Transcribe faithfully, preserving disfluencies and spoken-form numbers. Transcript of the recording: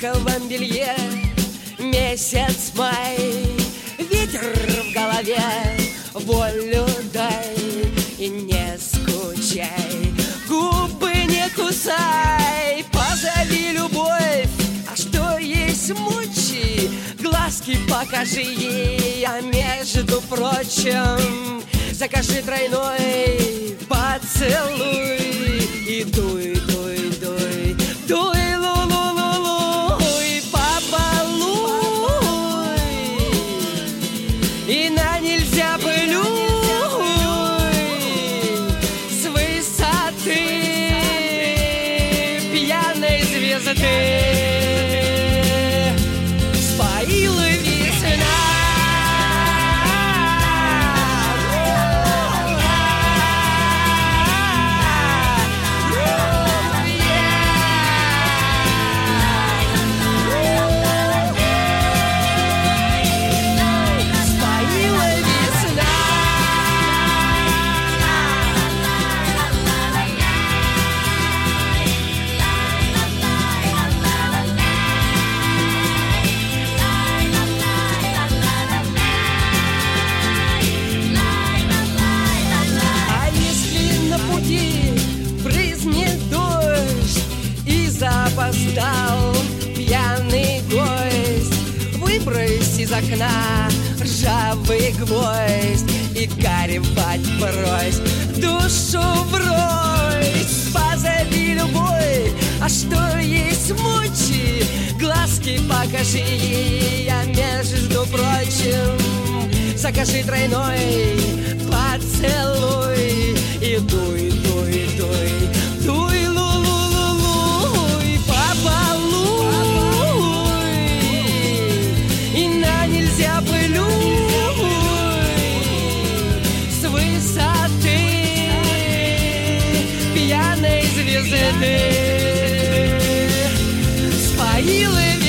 шелковом белье. Месяц май, ветер в голове, волю дай и не скучай, губы не кусай, позови любовь, а что есть мучи, глазки покажи ей, а между прочим закажи тройной поцелуй и дуй, дуй, дуй, дуй, лу-лу-лу-лу, побалуй, и на нельзя плюй с высоты пьяной звезды. Споила весна. Опоздал пьяный гость, выбрось из окна ржавый гвоздь и горевать брось, душу брось, позови любовь, а что есть мучи, глазки покажи ей, а между прочим закажи тройной поцелуй и дуй, дуй, дуй, дуй, нельзя плюй с высоты пьяной звезды. Споила